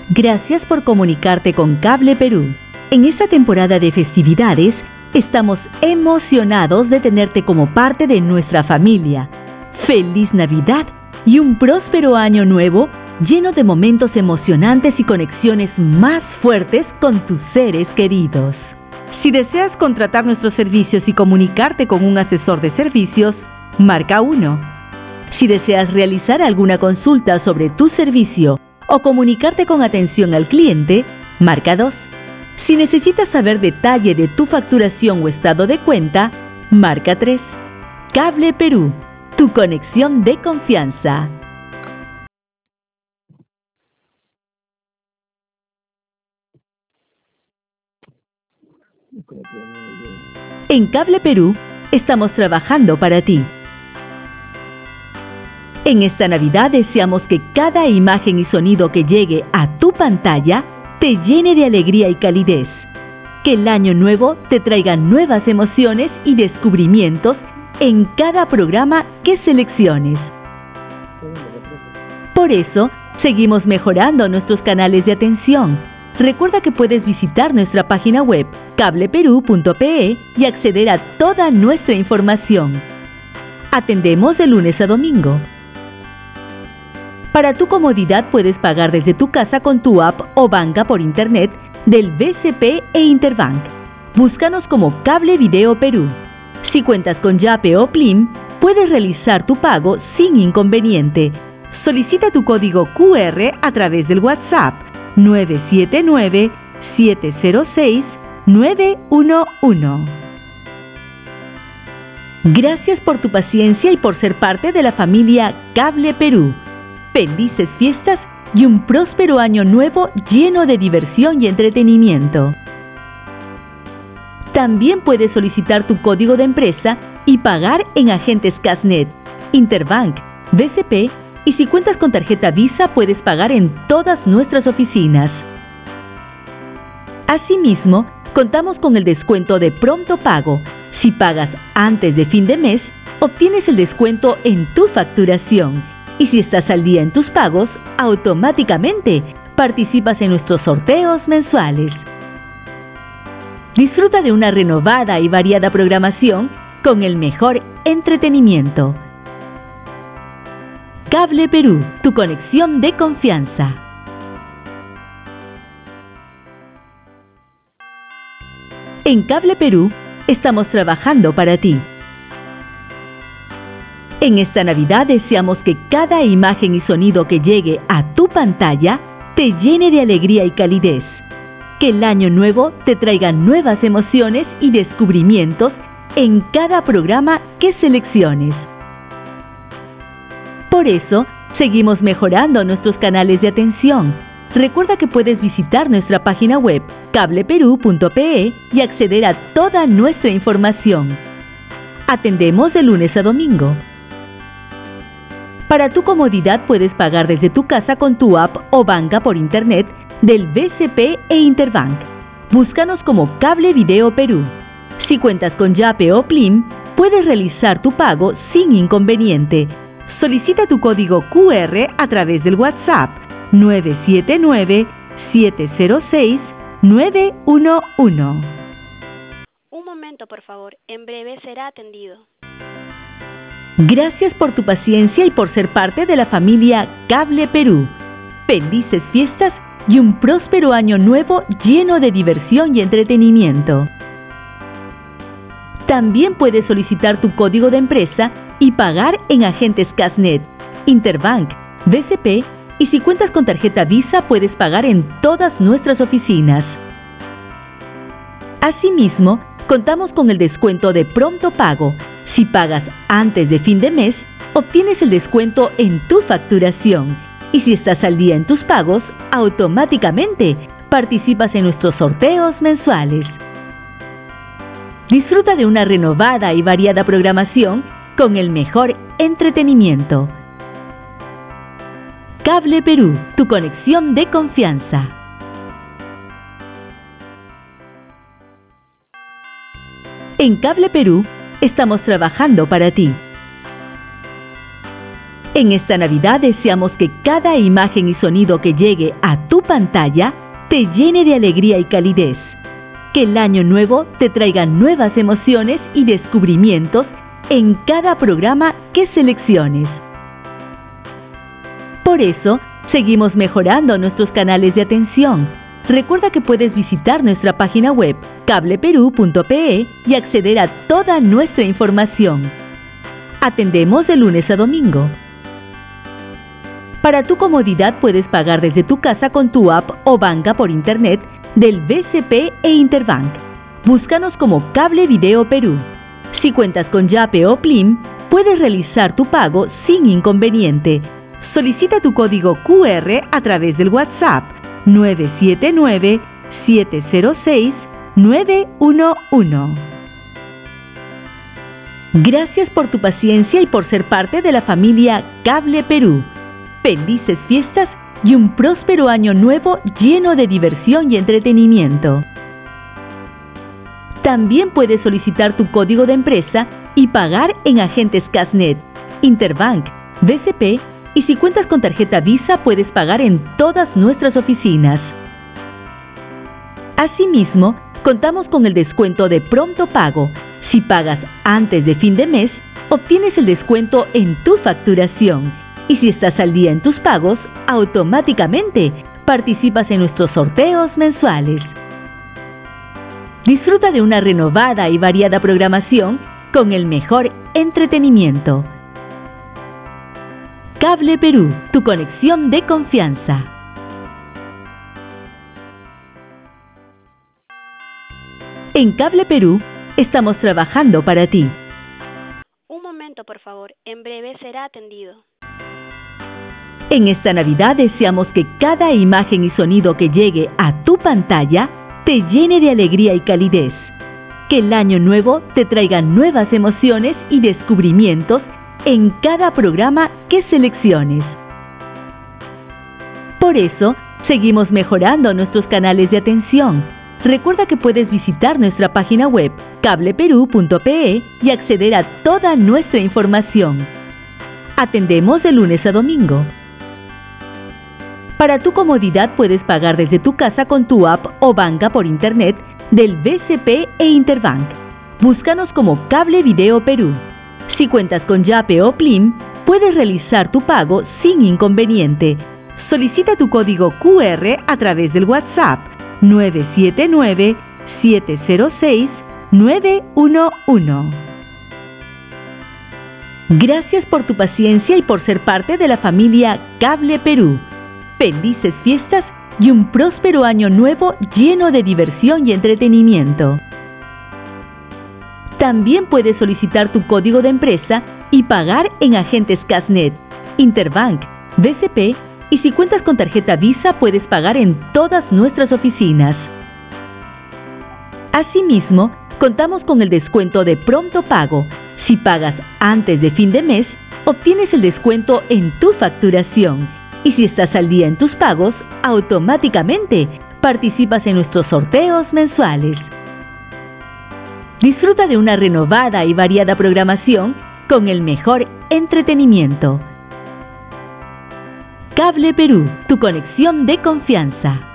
Gracias por comunicarte con Cable Perú. En esta temporada de festividades, estamos emocionados de tenerte como parte de nuestra familia. ¡Feliz Navidad y un próspero año nuevo lleno de momentos emocionantes y conexiones más fuertes con tus seres queridos! Si deseas contratar nuestros servicios y comunicarte con un asesor de servicios, marca 1. Si deseas realizar alguna consulta sobre tu servicio o comunicarte con atención al cliente, marca 2. Si necesitas saber detalle de tu facturación o estado de cuenta, marca 3. Cable Perú, tu conexión de confianza. En Cable Perú, estamos trabajando para ti. En esta Navidad deseamos que cada imagen y sonido que llegue a tu pantalla te llene de alegría y calidez. Que el año nuevo te traiga nuevas emociones y descubrimientos en cada programa que selecciones. Por eso, seguimos mejorando nuestros canales de atención. Recuerda que puedes visitar nuestra página web cableperú.pe y acceder a toda nuestra información. Atendemos de lunes a domingo. Para tu comodidad puedes pagar desde tu casa con tu app o banca por internet del BCP e Interbank. Búscanos como Cable Video Perú. Si cuentas con Yape o Plim, puedes realizar tu pago sin inconveniente. Solicita tu código QR a través del WhatsApp 979-706-911. Gracias por tu paciencia y por ser parte de la familia Cable Perú. Felices fiestas y un próspero año nuevo lleno de diversión y entretenimiento. También puedes solicitar tu código de empresa y pagar en agentes Casnet, Interbank, BCP y si cuentas con tarjeta Visa puedes pagar en todas nuestras oficinas. Asimismo, contamos con el descuento de pronto pago. Si pagas antes de fin de mes, obtienes el descuento en tu facturación. Y si estás al día en tus pagos, automáticamente participas en nuestros sorteos mensuales. Disfruta de una renovada y variada programación con el mejor entretenimiento. Cable Perú, tu conexión de confianza. En Cable Perú, estamos trabajando para ti. En esta Navidad deseamos que cada imagen y sonido que llegue a tu pantalla te llene de alegría y calidez. Que el año nuevo te traiga nuevas emociones y descubrimientos en cada programa que selecciones. Por eso, seguimos mejorando nuestros canales de atención. Recuerda que puedes visitar nuestra página web cableperú.pe y acceder a toda nuestra información. Atendemos de lunes a domingo. Para tu comodidad puedes pagar desde tu casa con tu app o banca por internet del BCP e Interbank. Búscanos como Cable Video Perú. Si cuentas con Yape o Plim, puedes realizar tu pago sin inconveniente. Solicita tu código QR a través del WhatsApp 979-706-911. Un momento, por favor. En breve será atendido. Gracias por tu paciencia y por ser parte de la familia Cable Perú. Felices fiestas y un próspero año nuevo lleno de diversión y entretenimiento. También puedes solicitar tu código de empresa y pagar en agentes Casnet, Interbank, BCP y si cuentas con tarjeta Visa puedes pagar en todas nuestras oficinas. Asimismo, contamos con el descuento de pronto pago. Si pagas antes de fin de mes, obtienes el descuento en tu facturación. Y si estás al día en tus pagos, automáticamente participas en nuestros sorteos mensuales. Disfruta de una renovada y variada programación con el mejor entretenimiento. Cable Perú, tu conexión de confianza. En Cable Perú, estamos trabajando para ti. En esta Navidad deseamos que cada imagen y sonido que llegue a tu tu pantalla te llene de alegría y calidez. Que el año nuevo te traiga nuevas emociones y descubrimientos en cada programa que selecciones. Por eso, seguimos mejorando nuestros canales de atención. Recuerda que puedes visitar nuestra página web cableperú.pe y acceder a toda nuestra información. Atendemos de lunes a domingo. Para tu comodidad puedes pagar desde tu casa con tu app o banca por internet del BCP e Interbank. Búscanos como Cable Video Perú. Si cuentas con Yape o Plim, puedes realizar tu pago sin inconveniente. Solicita tu código QR a través del WhatsApp 979-706-911. Gracias por tu paciencia y por ser parte de la familia Cable Perú. Felices fiestas y un próspero año nuevo lleno de diversión y entretenimiento. También puedes solicitar tu código de empresa y pagar en agentes Casnet, Interbank, BCP y si cuentas con tarjeta Visa puedes pagar en todas nuestras oficinas. Asimismo, contamos con el descuento de pronto pago. Si pagas antes de fin de mes, obtienes el descuento en tu facturación. Y si estás al día en tus pagos, automáticamente participas en nuestros sorteos mensuales. Disfruta de una renovada y variada programación con el mejor entretenimiento. Cable Perú, tu conexión de confianza. En Cable Perú, estamos trabajando para ti. Un momento, por favor. En breve será atendido. En esta Navidad deseamos que cada imagen y sonido que llegue a tu pantalla te llene de alegría y calidez. Que el año nuevo te traiga nuevas emociones y descubrimientos en cada programa que selecciones. Por eso, seguimos mejorando nuestros canales de atención. Recuerda que puedes visitar nuestra página web cableperú.pe y acceder a toda nuestra información. Atendemos de lunes a domingo. Para tu comodidad puedes pagar desde tu casa con tu app o banca por internet del BCP e Interbank. Búscanos como Cable Video Perú. Si cuentas con Yape o Plim, puedes realizar tu pago sin inconveniente. Solicita tu código QR a través del WhatsApp 979-706-911. Gracias por tu paciencia y por ser parte de la familia Cable Perú. Felices fiestas y un próspero año nuevo lleno de diversión y entretenimiento. También puedes solicitar tu código de empresa y pagar en agentes Casnet, Interbank, BCP y si cuentas con tarjeta Visa puedes pagar en todas nuestras oficinas. Asimismo, contamos con el descuento de pronto pago. Si pagas antes de fin de mes, obtienes el descuento en tu facturación. Y si estás al día en tus pagos, automáticamente participas en nuestros sorteos mensuales. Disfruta de una renovada y variada programación con el mejor entretenimiento. Cable Perú, tu conexión de confianza.